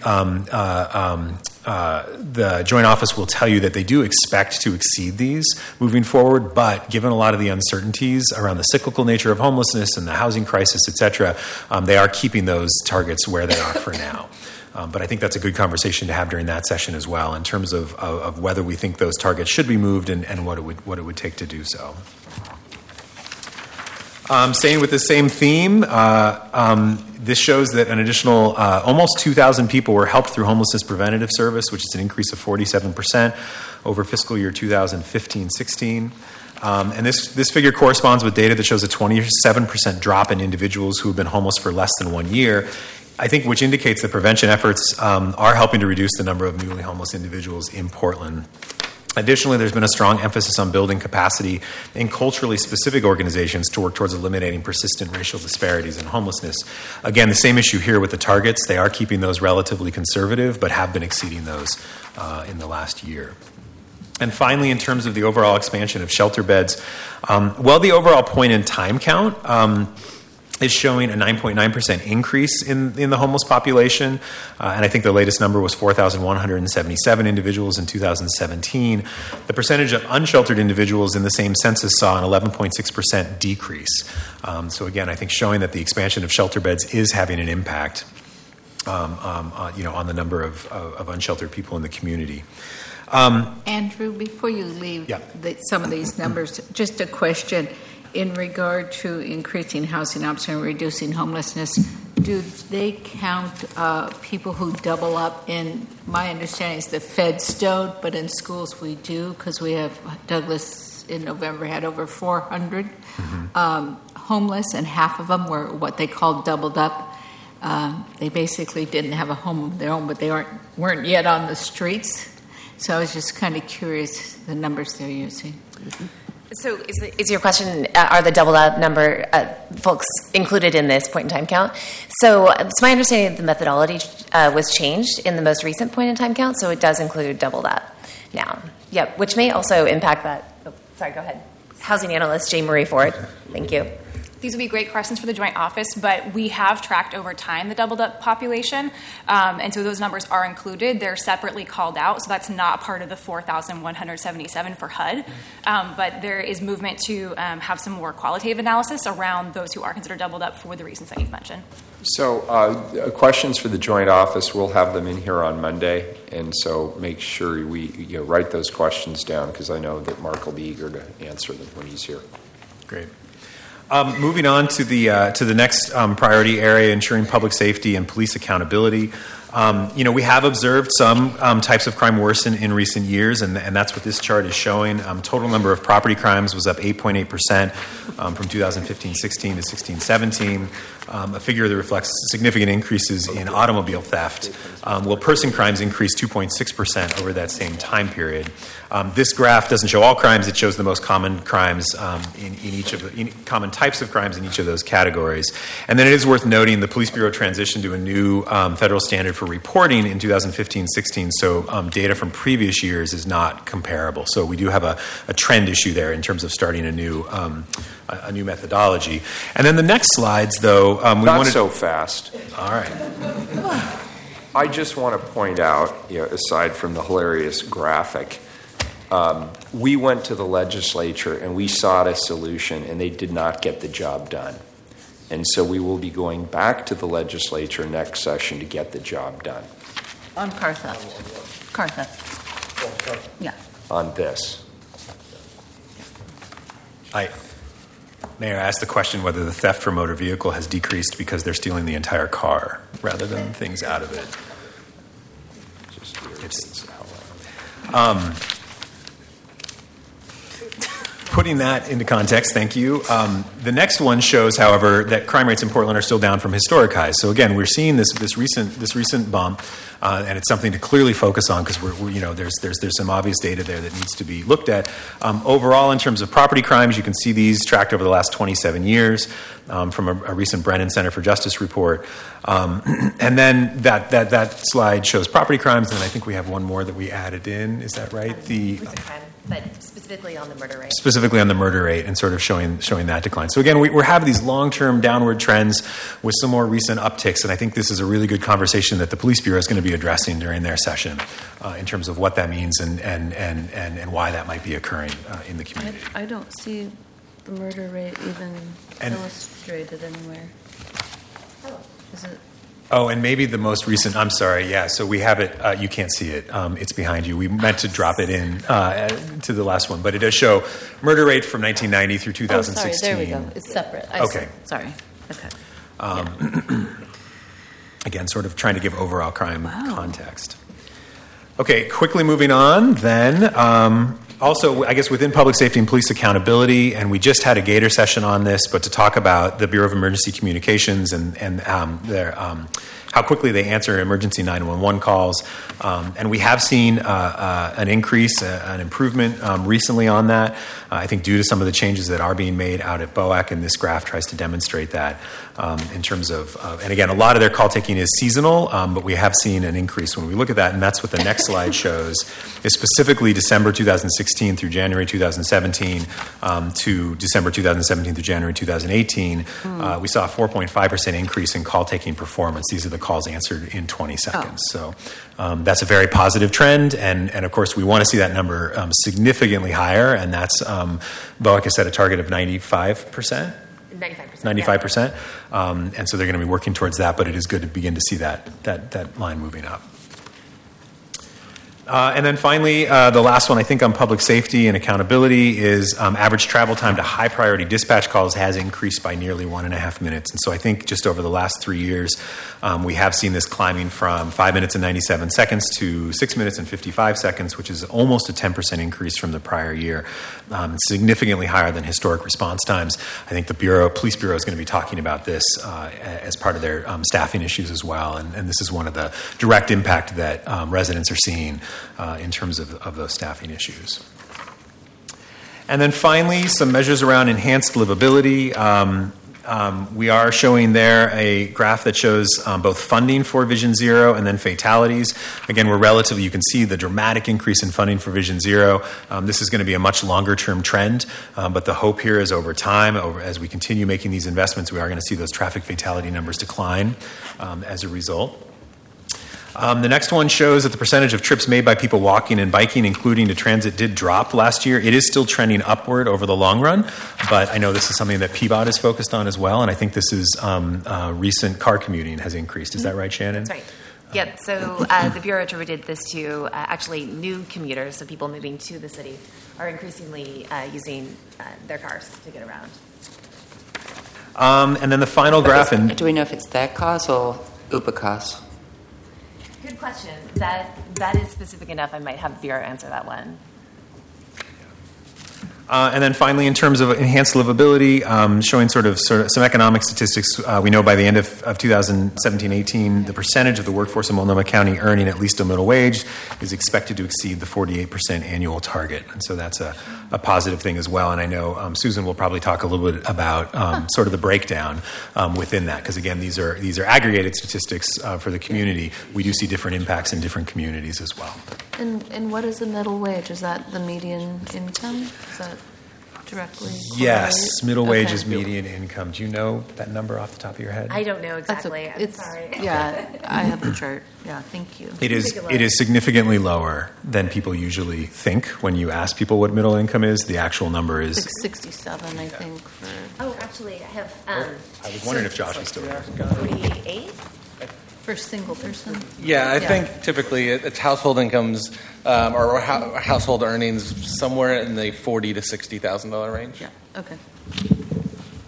the Joint Office will tell you that they do expect to exceed these moving forward, but given a lot of the uncertainties around the cyclical nature of homelessness and the housing crisis, et cetera, they are keeping those targets where they are for now. But I think that's a good conversation to have during that session as well in terms of whether we think those targets should be moved and what it would take to do so. Staying with the same theme, this shows that an additional almost 2,000 people were helped through Homelessness Preventative Service, which is an increase of 47% over fiscal year 2015-16. And this figure corresponds with data that shows a 27% drop in individuals who have been homeless for less than 1 year, I think, which indicates that prevention efforts are helping to reduce the number of newly homeless individuals in Portland. Additionally, there's been a strong emphasis on building capacity in culturally specific organizations to work towards eliminating persistent racial disparities in homelessness. Again, the same issue here with the targets. They are keeping those relatively conservative, but have been exceeding those in the last year. And finally, in terms of the overall expansion of shelter beds, the overall point-in-time count is showing a 9.9% increase in the homeless population. And I think the latest number was 4,177 individuals in 2017. The percentage of unsheltered individuals in the same census saw an 11.6% decrease. So again, I think showing that the expansion of shelter beds is having an impact on the number of unsheltered people in the community. Andrew, before you leave some of these numbers, just a question. In regard to increasing housing options and reducing homelessness, do they count people who double up in, my understanding is the Fedstone, but in schools we do, because we have, Douglas in November had over 400 homeless, and half of them were what they called doubled up. They basically didn't have a home of their own, but they weren't yet on the streets. So I was just kind of curious the numbers they're using. So is your question, are the doubled up number folks included in this point-in-time count? So it's my understanding that the methodology was changed in the most recent point-in-time count, so it does include doubled up now. Yep, which may also impact that. Oh, sorry, go ahead. Housing analyst Jane Marie Ford. Thank you. These would be great questions for the Joint Office, but we have tracked over time the doubled up population, and so those numbers are included. They're separately called out, so that's not part of the 4,177 for HUD, but there is movement to have some more qualitative analysis around those who are considered doubled up for the reasons that you've mentioned. So questions for the Joint Office, we'll have them in here on Monday, and so make sure we write those questions down, because I know that Mark will be eager to answer them when he's here. Great. Moving on to the next priority area, ensuring public safety and police accountability. We have observed some types of crime worsen in recent years, and that's what this chart is showing. Total number of property crimes was up 8.8% from 2015-16 to 16-17, a figure that reflects significant increases in automobile theft, while person crimes increased 2.6% over that same time period. This graph doesn't show all crimes; it shows the most common crimes in each of the common types of crimes in each of those categories. And then it is worth noting the Police Bureau transitioned to a new federal standard for reporting in 2015-16, so data from previous years is not comparable. So we do have a trend issue there in terms of starting a new methodology. And then the next slides, though, so fast. All right. I just want to point out, aside from the hilarious graphic, we went to the legislature and we sought a solution, and they did not get the job done. And so we will be going back to the legislature next session to get the job done. On car theft. Car theft. Yeah. On this. Mayor, I asked the question whether the theft from motor vehicle has decreased because they're stealing the entire car rather than things out of it. Putting that into context, thank you. The next one shows, however, that crime rates in Portland are still down from historic highs. So again, we're seeing this recent bump, and it's something to clearly focus on because there's some obvious data there that needs to be looked at. Overall, in terms of property crimes, you can see these tracked over the last 27 years from a recent Brennan Center for Justice report. And then that slide shows property crimes, and then I think we have one more that we added in. Is that right? But specifically on the murder rate. Specifically on the murder rate and sort of showing that decline. So again, we're having these long-term downward trends with some more recent upticks, and I think this is a really good conversation that the Police Bureau is going to be addressing during their session in terms of what that means and why that might be occurring in the community. I don't see the murder rate even illustrated anywhere. Is it? Oh, and maybe the most recent, I'm sorry, yeah, so we have it, you can't see it, it's behind you. We meant to drop it in to the last one, but it does show murder rate from 1990 through 2016. Oh, sorry, there we go, it's separate. Okay. Sorry, okay. Again, sort of trying to give overall crime context. Okay, quickly moving on then. Also, I guess within public safety and police accountability, and we just had a Gator session on this, but to talk about the Bureau of Emergency Communications and their how quickly they answer emergency 911 calls. And we have seen an increase, an improvement recently on that, I think due to some of the changes that are being made out at BOAC, and this graph tries to demonstrate that in terms of, and again, a lot of their call taking is seasonal, but we have seen an increase when we look at that, and that's what the next slide shows, is specifically December 2016 through January 2017 to December 2017 through January 2018. We saw a 4.5% increase in call taking performance. These are the calls answered in 20 seconds. So that's a very positive trend, and of course we want to see that number significantly higher, and that's BOAC has set a target of 95%. 95%. And so they're going to be working towards that, but it is good to begin to see that line moving up. And then finally, the last one, I think, on public safety and accountability is average travel time to high priority dispatch calls has increased by nearly 1.5 minutes. And so I think just over the last 3 years, we have seen this climbing from 5 minutes and 97 seconds to 6 minutes and 55 seconds, which is almost a 10% increase from the prior year. Significantly higher than historic response times. I think the Police Bureau is going to be talking about this as part of their staffing issues as well. And this is one of the direct impact that residents are seeing in terms of those staffing issues. And then finally, some measures around enhanced livability. We are showing there a graph that shows both funding for Vision Zero and then fatalities. Again, you can see the dramatic increase in funding for Vision Zero. This is going to be a much longer term trend, but the hope here is over time, as we continue making these investments, we are going to see those traffic fatality numbers decline as a result. The next one shows that the percentage of trips made by people walking and biking, including to transit, did drop last year. It is still trending upward over the long run, but I know this is something that PBOT is focused on as well, and I think this is recent car commuting has increased. Is that right, Shannon? That's right. Yep. So the Bureau attributed this to actually new commuters, so people moving to the city are increasingly using their cars to get around. And then the final graph. Do we know if it's their cars or Uber cars? Good question. That is specific enough. I might have the Bureau answer that one. And then finally, in terms of enhanced livability, showing sort of some economic statistics, we know by the end of 2017-18, the percentage of the workforce in Multnomah County earning at least a middle wage is expected to exceed the 48% annual target. And so that's a positive thing as well. And I know Susan will probably talk a little bit about sort of the breakdown within that, because again, these are aggregated statistics for the community. We do see different impacts in different communities as well. And what is the middle wage? Is that the median income? Is that directly correlated? Yes, middle wage is median income. Do you know that number off the top of your head? I don't know exactly. I'm sorry. Yeah, I have the chart. Yeah, thank you. It is significantly lower than people usually think when you ask people what middle income is. The actual number is 67, I think. Oh, actually, I have. I was wondering if Josh was still there. 48. For a single person? Yeah, I think typically it's household incomes or household earnings somewhere in the $40,000 to $60,000 range. Yeah. Okay.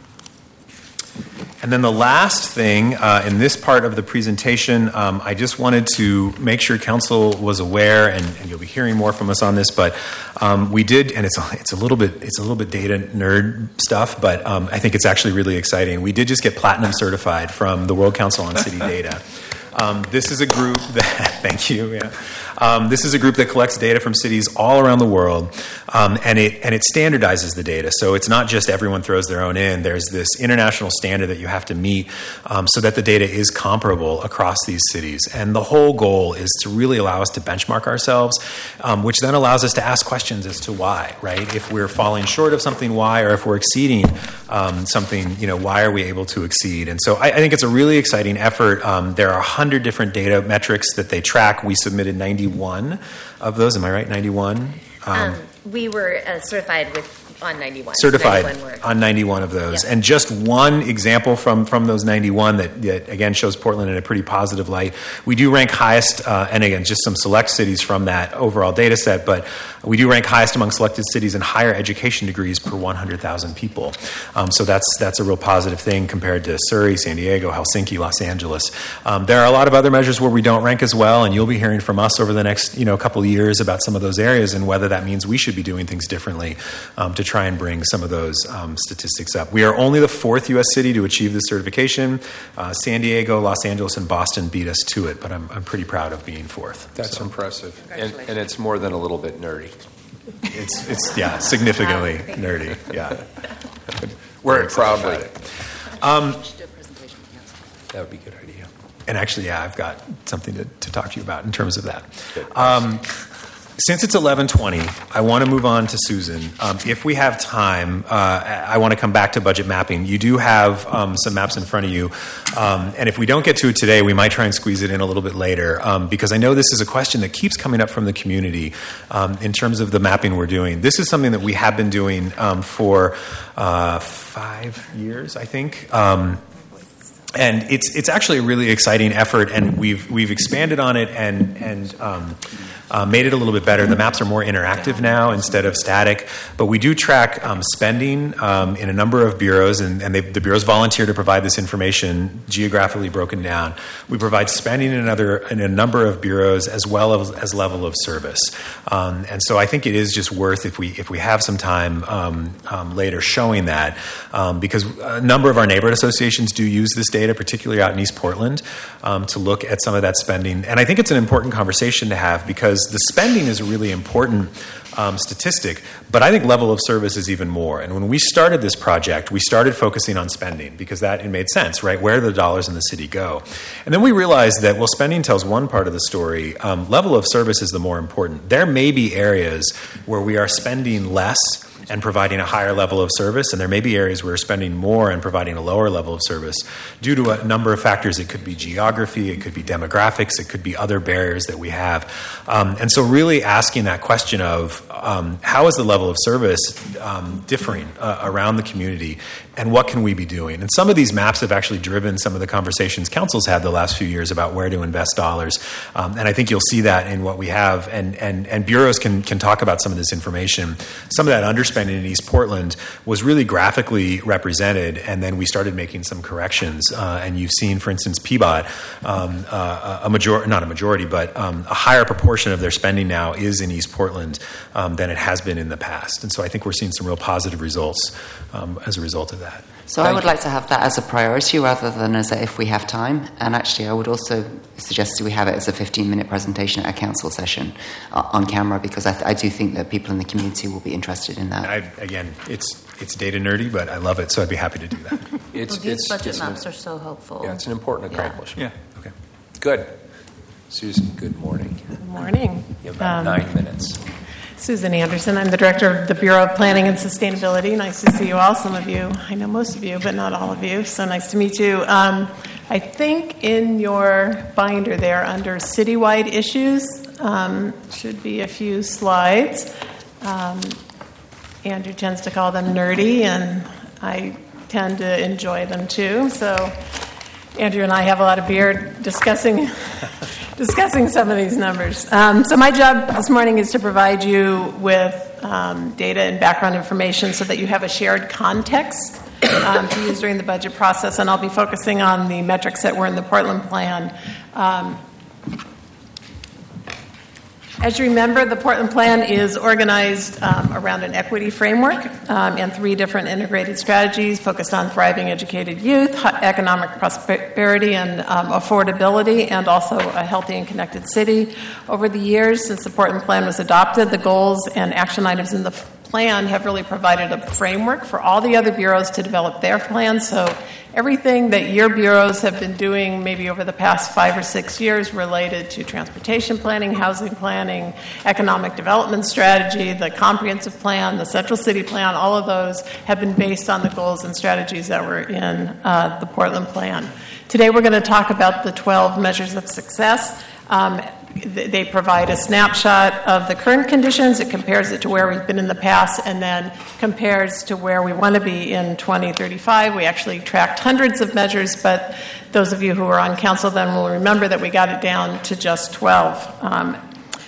And then the last thing in this part of the presentation, I just wanted to make sure council was aware, and you'll be hearing more from us on this. But we did, and it's a little bit data nerd stuff, but I think it's actually really exciting. We did just get platinum certified from the World Council on City Data. This is a group that, thank you, yeah. This is a group that collects data from cities all around the world, and it standardizes the data. So it's not just everyone throws their own in. There's this international standard that you have to meet so that the data is comparable across these cities. And the whole goal is to really allow us to benchmark ourselves, which then allows us to ask questions as to why, right? If we're falling short of something, why? Or if we're exceeding something, why are we able to exceed? And so I think it's a really exciting effort. There are 100 different data metrics that they track. We submitted 91 of those. Am I right? 91? We were certified on 91. Certified 91 on 91 of those. Yeah. And just one example from those 91 that, again, shows Portland in a pretty positive light. We do rank highest, and again, just some select cities from that overall data set, but we do rank highest among selected cities in higher education degrees per 100,000 people. So that's a real positive thing compared to Surrey, San Diego, Helsinki, Los Angeles. There are a lot of other measures where we don't rank as well, and you'll be hearing from us over the next couple of years about some of those areas and whether that means we should be doing things differently to try and bring some of those statistics up. We are only the 4th U.S. city to achieve this certification. San Diego, Los Angeles, and Boston beat us to it, but I'm pretty proud of being 4th. That's impressive. And it's more than a little bit nerdy. It's yeah, significantly nerdy. Yeah. We're proudly. That would be a good idea. And actually, yeah, I've got something to talk to you about in terms of that. Since it's 11:20, I want to move on to Susan. If we have time, I want to come back to budget mapping. You do have some maps in front of you. And if we don't get to it today, we might try and squeeze it in a little bit later because I know this is a question that keeps coming up from the community in terms of the mapping we're doing. This is something that we have been doing for 5 years, I think. And it's actually a really exciting effort, and we've expanded on it and made it a little bit better. The maps are more interactive now instead of static, but we do track spending in a number of bureaus, and the bureaus volunteer to provide this information geographically broken down. We provide spending in a number of bureaus as well as level of service, and so I think it is just worth if we have some time later showing that because a number of our neighborhood associations do use this data, particularly out in East Portland, to look at some of that spending. And I think it's an important conversation to have because the spending is a really important statistic, but I think level of service is even more. And when we started this project, we started focusing on spending because it made sense, right? Where do the dollars in the city go? And then we realized that, well, spending tells one part of the story. Level of service is the more important. There may be areas where we are spending less and providing a higher level of service, and there may be areas where we're spending more and providing a lower level of service due to a number of factors. It could be geography, it could be demographics, it could be other barriers that we have. And so really asking that question of how is the level of service differing around the community, and what can we be doing? And some of these maps have actually driven some of the conversations council's had the last few years about where to invest dollars. And I think you'll see that in what we have. And bureaus can talk about some of this information. Some of that underspending in East Portland was really graphically represented, and then we started making some corrections. And you've seen, for instance, PBOT, a higher proportion of their spending now is in East Portland than it has been in the past. And so I think we're seeing some real positive results as a result of that. So I would like to have that as a priority rather than as a if we have time. And actually, I would also suggest we have it as a 15-minute presentation at a council session on camera because I do think that people in the community will be interested in that. Again, it's data nerdy, but I love it, so I'd be happy to do that. These budget maps are so helpful. Yeah, it's an important accomplishment. Yeah. Okay. Good. Susan, good morning. Good morning. You have about 9 minutes. Susan Anderson. I'm the director of the Bureau of Planning and Sustainability. Nice to see you all. Some of you, I know most of you, but not all of you. So nice to meet you. I think in your binder there under citywide issues should be a few slides. Andrew tends to call them nerdy, and I tend to enjoy them too. So Andrew and I have a lot of beer discussing some of these numbers. So my job this morning is to provide you with data and background information so that you have a shared context to use during the budget process, and I'll be focusing on the metrics that were in the Portland plan. As you remember, the Portland Plan is organized around an equity framework and 3 different integrated strategies focused on thriving educated youth, economic prosperity and affordability, and also a healthy and connected city. Over the years since the Portland Plan was adopted, the goals and action items in the plan have really provided a framework for all the other bureaus to develop their plans. So everything that your bureaus have been doing maybe over the past 5 or 6 years related to transportation planning, housing planning, economic development strategy, the comprehensive plan, the central city plan, all of those have been based on the goals and strategies that were in the Portland Plan. Today we're going to talk about the 12 measures of success. They provide a snapshot of the current conditions. It compares it to where we've been in the past and then compares to where we want to be in 2035. We actually tracked hundreds of measures, but those of you who are on council then will remember that we got it down to just 12.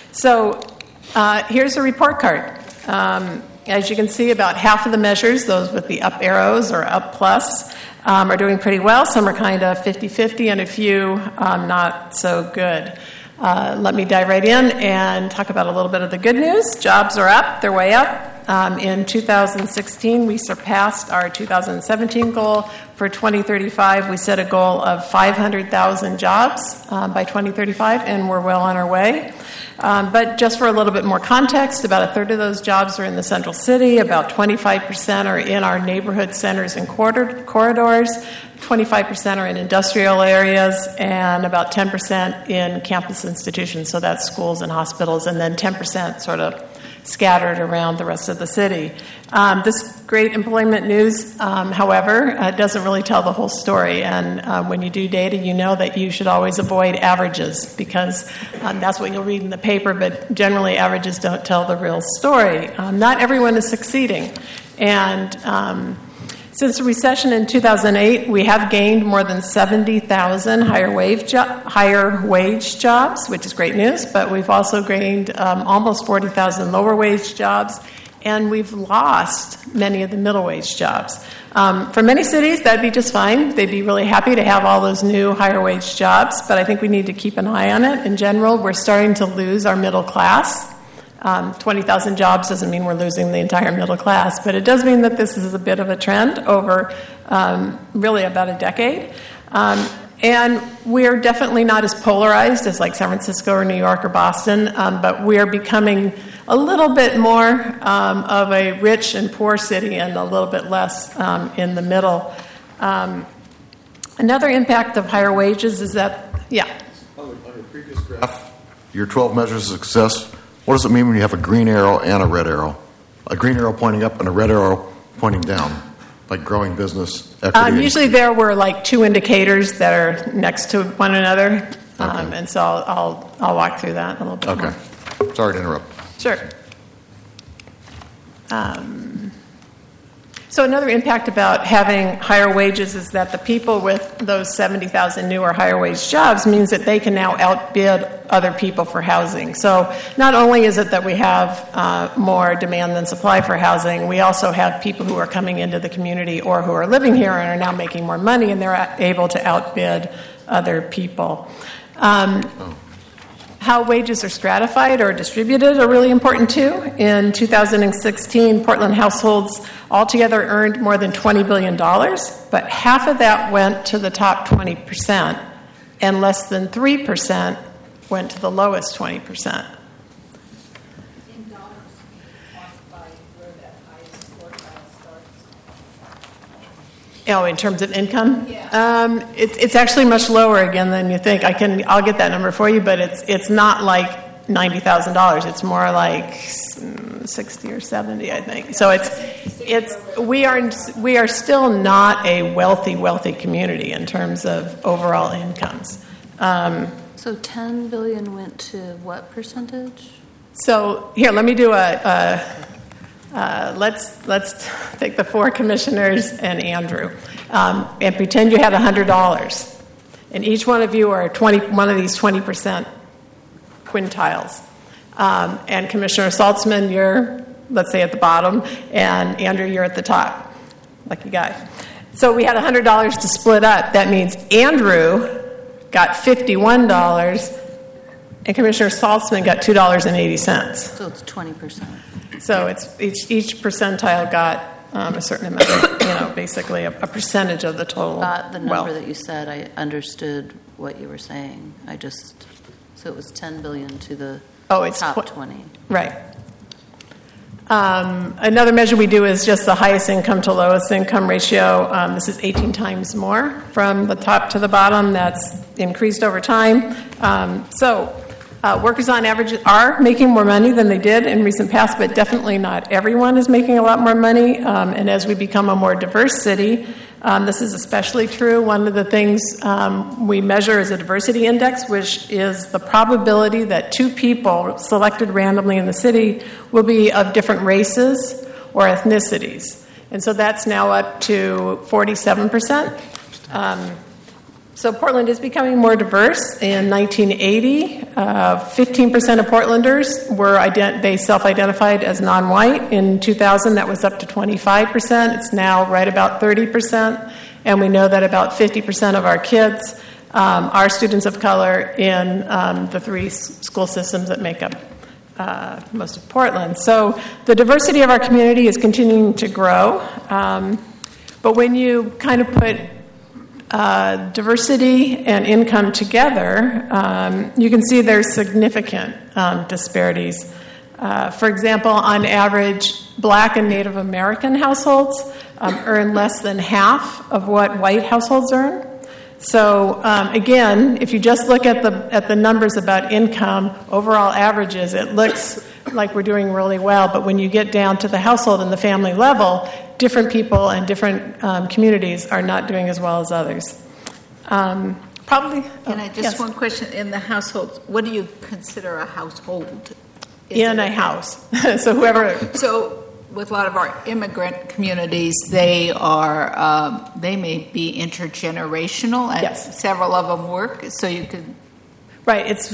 Here's a report card. As you can see, about half of the measures, those with the up arrows or up plus, are doing pretty well. Some are kind of 50-50 and a few not so good. Let me dive right in and talk about a little bit of the good news. Jobs are up. They're way up. In 2016, we surpassed our 2017 goal. For 2035, we set a goal of 500,000 jobs by 2035, and we're well on our way. But just for a little bit more context, about a third of those jobs are in the central city, about 25% are in our neighborhood centers and corridors, 25% are in industrial areas, and about 10% in campus institutions, so that's schools and hospitals, and then 10% sort of scattered around the rest of the city. This great employment news, however, doesn't really tell the whole story. And when you do data, you know that you should always avoid averages because that's what you'll read in the paper, but generally averages don't tell the real story. Not everyone is succeeding. And since the recession in 2008, we have gained more than 70,000 higher wage jobs, which is great news, but we've also gained almost 40,000 lower wage jobs, and we've lost many of the middle wage jobs. For many cities, that'd be just fine. They'd be really happy to have all those new higher wage jobs, but I think we need to keep an eye on it. In general, we're starting to lose our middle class. 20,000 jobs doesn't mean we're losing the entire middle class, but it does mean that this is a bit of a trend over really about a decade. And we're definitely not as polarized as like San Francisco or New York or Boston, but we are becoming a little bit more of a rich and poor city and a little bit less in the middle. Another impact of higher wages is that, On your previous graph, your 12 measures of success, what does it mean when you have a green arrow and a red arrow? A green arrow pointing up and a red arrow pointing down, like growing business, equity. Usually there were like 2 indicators that are next to one another, and so I'll walk through that a little bit more. Okay. Sorry to interrupt. Sure. So another impact about having higher wages is that the people with those 70,000 new or higher wage jobs means that they can now outbid other people for housing. So not only is it that we have more demand than supply for housing, we also have people who are coming into the community or who are living here and are now making more money, and they're able to outbid other people. How wages are stratified or distributed are really important too. In 2016, Portland households altogether earned more than $20 billion, but half of that went to the top 20%, and less than 3% went to the lowest 20%. Oh, in terms of income, it's actually much lower again than you think. I'll get that number for you, but it's not like $90,000. It's more like 60 or 70, I think. So we are still not a wealthy community in terms of overall incomes. So $10 billion went to what percentage? So here, let me do let's take the 4 commissioners and Andrew, and pretend you had $100, and each one of you are one of these 20% quintiles. And Commissioner Saltzman, you're, let's say, at the bottom, and Andrew, you're at the top. Lucky guy. So we had $100 to split up. That means Andrew got $51, and Commissioner Saltzman got $2.80. So it's 20%. So it's each percentile got a certain amount, basically a percentage of the total. Not the number wealth. that you said. I understood what you were saying. So it was $10 billion to the top 20. Right. Another measure we do is just the highest income to lowest income ratio. This is 18 times more from the top to the bottom. That's increased over time. Workers on average are making more money than they did in recent past, but definitely not everyone is making a lot more money. And as we become a more diverse city, this is especially true. One of the things we measure is a diversity index, which is the probability that two people selected randomly in the city will be of different races or ethnicities. And so that's now up to 47%. So Portland is becoming more diverse. In 1980, 15% of Portlanders they self-identified as non-white. In 2000, that was up to 25%. It's now right about 30%. And we know that about 50% of our kids are students of color in the three school systems that make up most of Portland. So the diversity of our community is continuing to grow. But when you kind of put diversity and income together, you can see there's significant disparities. For example, on average, Black and Native American households earn less than half of what white households earn. So again, if you just look at the numbers about income, overall averages, it looks like we're doing really well. But when you get down to the household and the family level, different people and different communities are not doing as well as others. Probably. And just one question: in the household, what do you consider a household? In a house. So whoever. So with a lot of our immigrant communities, they may be intergenerational, and several of them work. So you could. Right, it's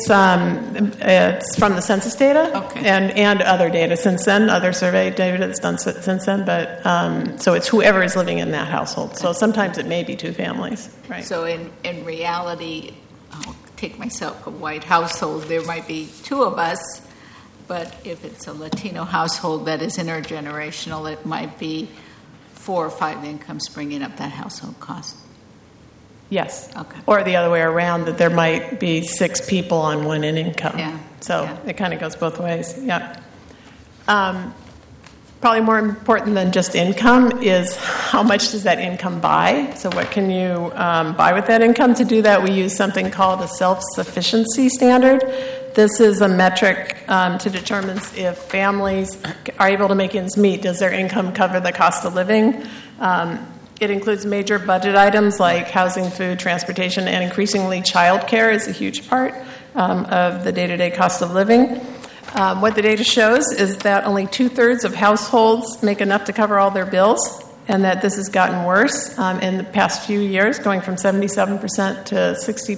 from the census data and other data since then, other survey data that's done since then. But so it's whoever is living in that household. So sometimes it may be two families. Right. So in reality, I'll take myself a white household. There might be two of us, but if it's a Latino household that is intergenerational, it might be 4 or 5 incomes bringing up that household cost. Yes. Okay. Or the other way around, that there might be 6 people on one income. Yeah. So it kind of goes both ways. Yeah. Probably more important than just income is how much does that income buy? So what can you buy with that income? To do that, we use something called a self-sufficiency standard. This is a metric to determine if families are able to make ends meet. Does their income cover the cost of living? It includes major budget items like housing, food, transportation, and increasingly childcare is a huge part of the day-to-day cost of living. What the data shows is that only 2/3 of households make enough to cover all their bills, and that this has gotten worse in the past few years, going from 77% to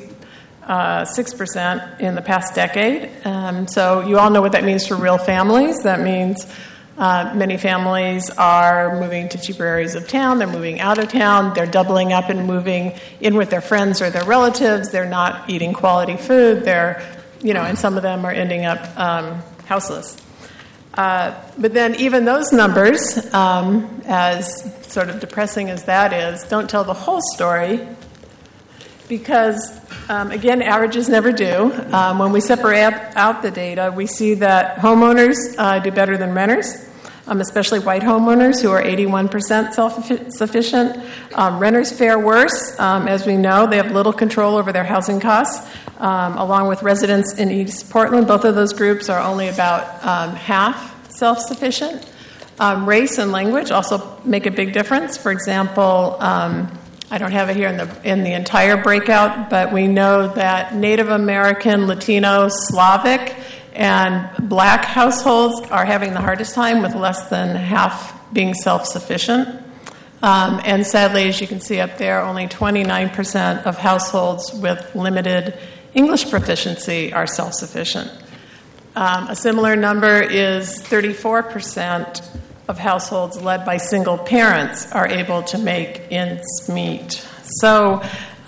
66% in the past decade. So you all know what that means for real families. That means many families are moving to cheaper areas of town. They're moving out of town. They're doubling up and moving in with their friends or their relatives. They're not eating quality food. And some of them are ending up houseless. But then even those numbers, as sort of depressing as that is, don't tell the whole story because, again, averages never do. When we separate out the data, we see that homeowners do better than renters, especially white homeowners who are 81% self-sufficient. Renters fare worse. As we know, they have little control over their housing costs. Along with residents in East Portland, both of those groups are only about half self-sufficient. Race and language also make a big difference. For example, I don't have it here in the entire breakout, but we know that Native American, Latino, Slavic, and Black households are having the hardest time with less than half being self-sufficient. And sadly, as you can see up there, only 29% of households with limited English proficiency are self-sufficient. A similar number is 34% of households led by single parents are able to make ends meet. So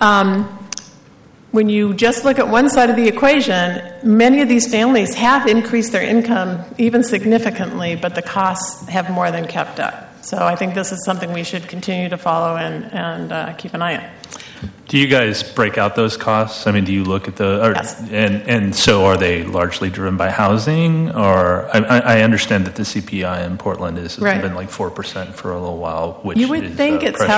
when you just look at one side of the equation, many of these families have increased their income even significantly, but the costs have more than kept up. So I think this is something we should continue to follow and keep an eye on. Do you guys break out those costs? I mean, do you look at Yes. and so are they largely driven by housing? Or I understand that the CPI in Portland has Right. been like 4% for a little while, which You would is think it's pressure